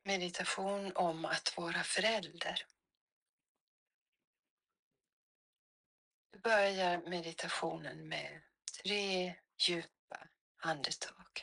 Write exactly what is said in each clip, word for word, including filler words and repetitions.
meditation om att vara förälder. Du börjar meditationen med tre djupa andetag.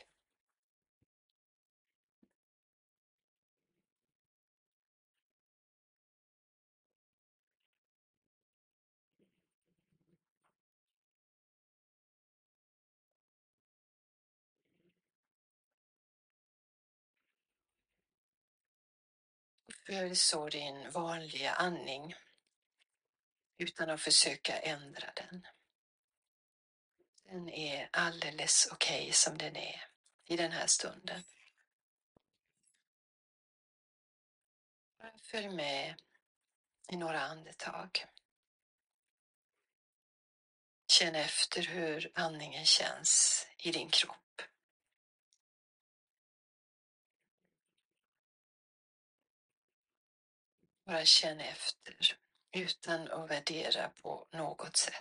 Följ så din vanliga andning utan att försöka ändra den. Den är alldeles okej okay som den är i den här stunden. Följ med i några andetag. Känn efter hur andningen känns i din kropp. Bara känn efter utan att värdera på något sätt.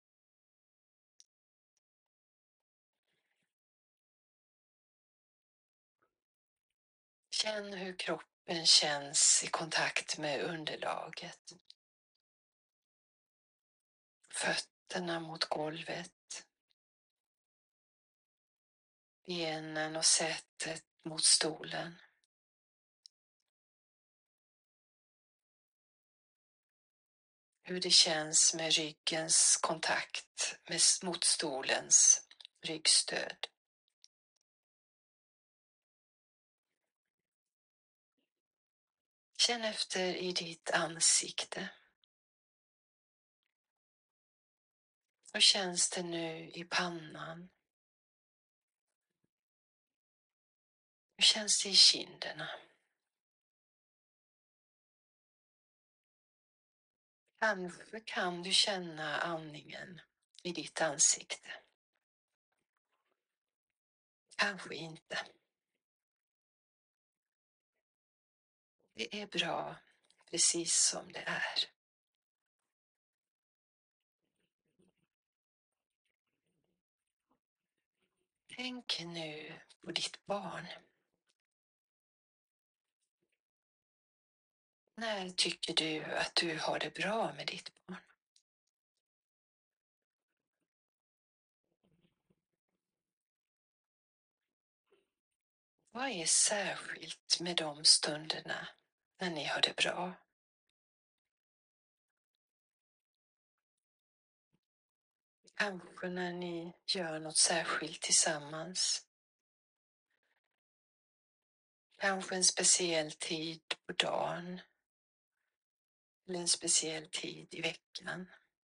Känn hur kroppen känns i kontakt med underlaget. Fötterna mot golvet. Benen och sätet mot stolen. Hur det känns med ryggens kontakt med, mot stolens ryggstöd. Känn efter i ditt ansikte. Hur känns det nu i pannan? Hur känns det i kinderna? Kanske kan du känna andningen i ditt ansikte. Kanske inte. Det är bra precis som det är. Tänk nu på ditt barn. När tycker du att du har det bra med ditt barn? Vad är särskilt med de stunderna när ni har det bra? Kanske när ni gör något särskilt tillsammans. Kanske en speciell tid på dagen. Eller en speciell tid i veckan.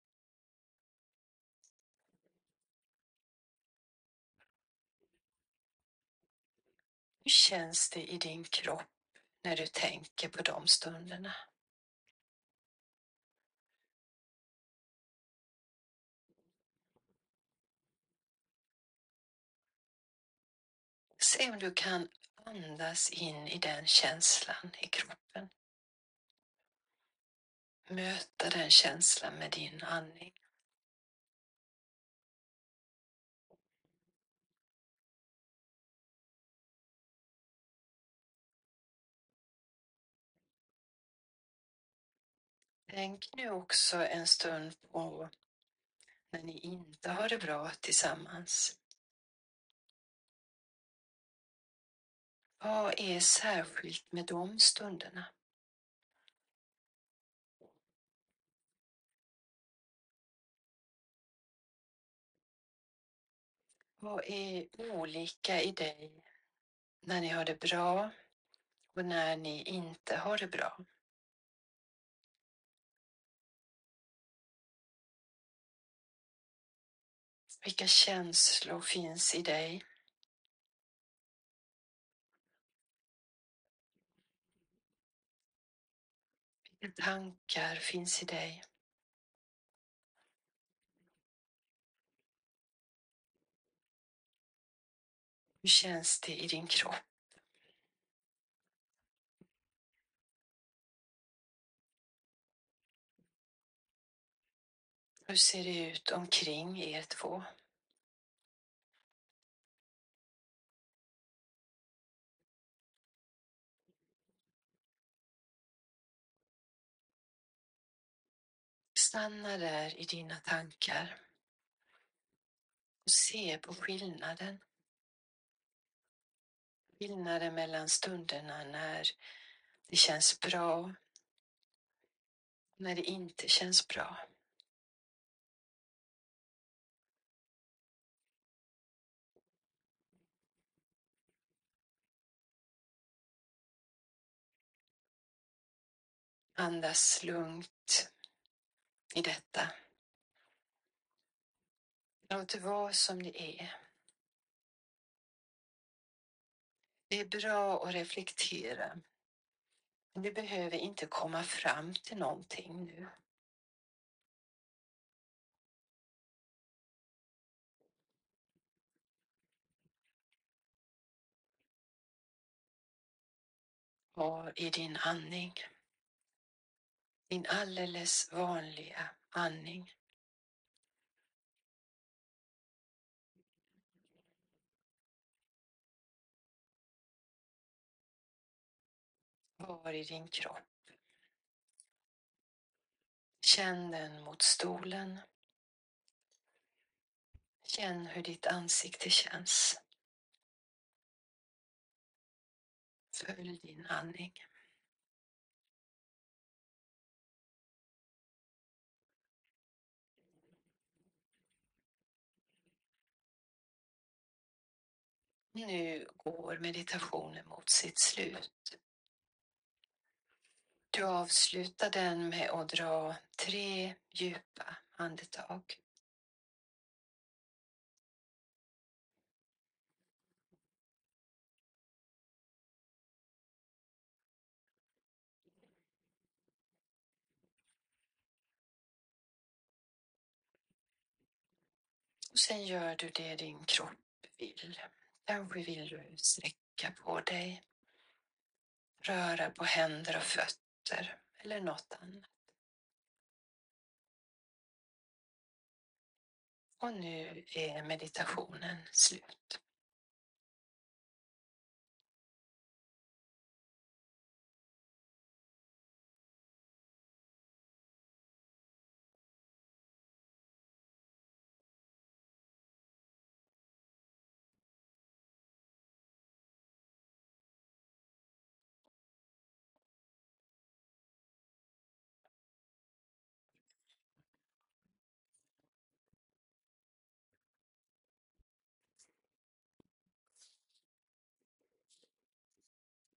Hur känns det i din kropp när du tänker på de stunderna? Se om du kan andas in i den känslan i kroppen. Möta den känslan med din andning. Tänk nu också en stund på när ni inte har det bra tillsammans. Vad är särskilt med de stunderna? Vad är olika i dig när ni har det bra och när ni inte har det bra? Vilka känslor finns i dig? Vilka tankar finns i dig? Hur känns det i din kropp? Hur ser det ut omkring er två? Stanna där i dina tankar och se på skillnaden. Skillnaden mellan stunderna när det känns bra och när det inte känns bra. Andas lugnt i detta. Låt det vara som det är. Det är bra att reflektera. Men det behöver inte komma fram till någonting nu. Var i din andning. Din alldeles vanliga andning. Var i din kropp. Känn den mot stolen. Känn hur ditt ansikte känns. Följ din andning. Nu går meditationen mot sitt slut. Du avslutar den med att dra tre djupa andetag. Och sen gör du det din kropp vill. Kanske vill du sträcka på dig, röra på händer och fötter eller något annat. Och nu är meditationen slut.